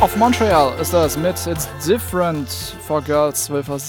of Montreal ist das mit It's Different for Girls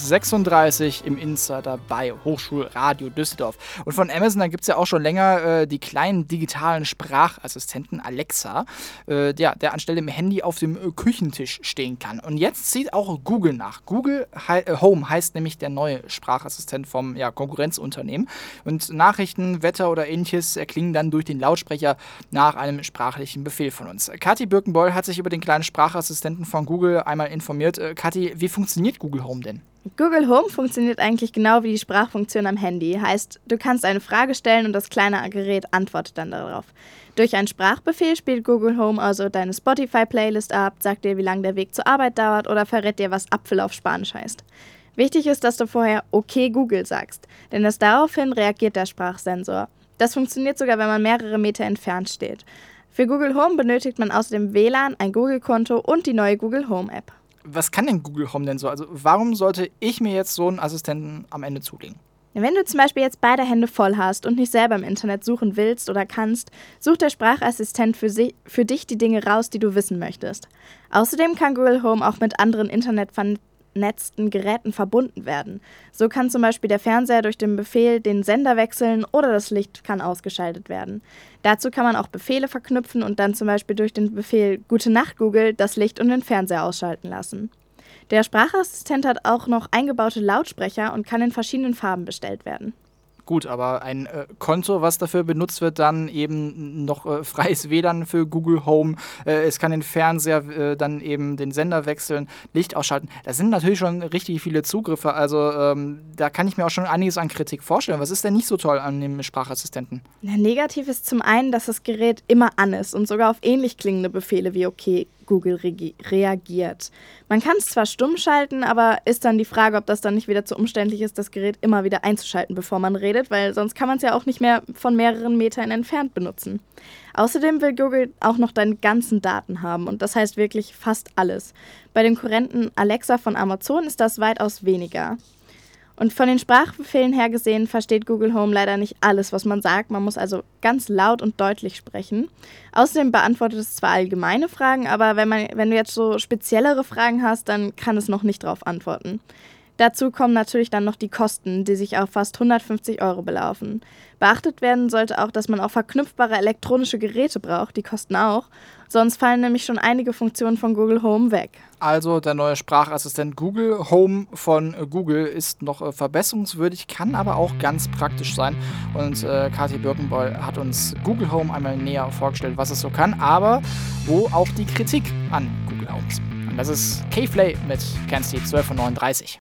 12:36 im Insider bei Hochschulradio Düsseldorf. Und von Amazon, da gibt es ja auch schon länger die kleinen digitalen Sprachassistenten Alexa, der anstelle dem Handy auf dem Küchentisch stehen kann. Und jetzt zieht auch Google nach. Google Home heißt nämlich der neue Sprachassistent vom Konkurrenzunternehmen. Und Nachrichten, Wetter oder ähnliches erklingen dann durch den Lautsprecher nach einem sprachlichen Befehl von uns. Kathi Birkenbeul hat sich über den kleinen Sprachassistenten von Google einmal informiert. Kathi, wie funktioniert Google Home denn? Google Home funktioniert eigentlich genau wie die Sprachfunktion am Handy. Heißt, du kannst eine Frage stellen und das kleine Gerät antwortet dann darauf. Durch einen Sprachbefehl spielt Google Home also deine Spotify-Playlist ab, sagt dir, wie lange der Weg zur Arbeit dauert oder verrät dir, was Apfel auf Spanisch heißt. Wichtig ist, dass du vorher Okay Google sagst, denn erst daraufhin reagiert der Sprachsensor. Das funktioniert sogar, wenn man mehrere Meter entfernt steht. Für Google Home benötigt man außerdem WLAN, ein Google-Konto und die neue Google Home-App. Was kann denn Google Home denn so? Also warum sollte ich mir jetzt so einen Assistenten am Ende zulegen? Wenn du zum Beispiel jetzt beide Hände voll hast und nicht selber im Internet suchen willst oder kannst, sucht der Sprachassistent für dich die Dinge raus, die du wissen möchtest. Außerdem kann Google Home auch mit anderen internetvernetzten Geräten verbunden werden. So kann zum Beispiel der Fernseher durch den Befehl den Sender wechseln oder das Licht kann ausgeschaltet werden. Dazu kann man auch Befehle verknüpfen und dann zum Beispiel durch den Befehl Gute Nacht Google das Licht und den Fernseher ausschalten lassen. Der Sprachassistent hat auch noch eingebaute Lautsprecher und kann in verschiedenen Farben bestellt werden. Gut, aber ein Konto, was dafür benutzt wird, dann eben noch freies WLAN für Google Home. Es kann den Fernseher dann eben den Sender wechseln, Licht ausschalten. Das sind natürlich schon richtig viele Zugriffe. Also da kann ich mir auch schon einiges an Kritik vorstellen. Was ist denn nicht so toll an dem Sprachassistenten? Negativ ist zum einen, dass das Gerät immer an ist und sogar auf ähnlich klingende Befehle wie okay Google reagiert. Man kann es zwar stumm schalten, aber ist dann die Frage, ob das dann nicht wieder zu umständlich ist, das Gerät immer wieder einzuschalten, bevor man redet, weil sonst kann man es ja auch nicht mehr von mehreren Metern entfernt benutzen. Außerdem will Google auch noch deine ganzen Daten haben und das heißt wirklich fast alles. Bei dem Konkurrenten Alexa von Amazon ist das weitaus weniger. Und von den Sprachbefehlen her gesehen versteht Google Home leider nicht alles, was man sagt. Man muss also ganz laut und deutlich sprechen. Außerdem beantwortet es zwar allgemeine Fragen, aber wenn du jetzt so speziellere Fragen hast, dann kann es noch nicht darauf antworten. Dazu kommen natürlich dann noch die Kosten, die sich auf fast 150 € belaufen. Beachtet werden sollte auch, dass man auch verknüpfbare elektronische Geräte braucht, die kosten auch. Sonst fallen nämlich schon einige Funktionen von Google Home weg. Also der neue Sprachassistent Google Home von Google ist noch verbesserungswürdig, kann aber auch ganz praktisch sein. Und Kathi Birkenbeul hat uns Google Home einmal näher vorgestellt, was es so kann, aber wo auch die Kritik an Google Home ist. Und das ist K-Flay mit Can't See 12:39.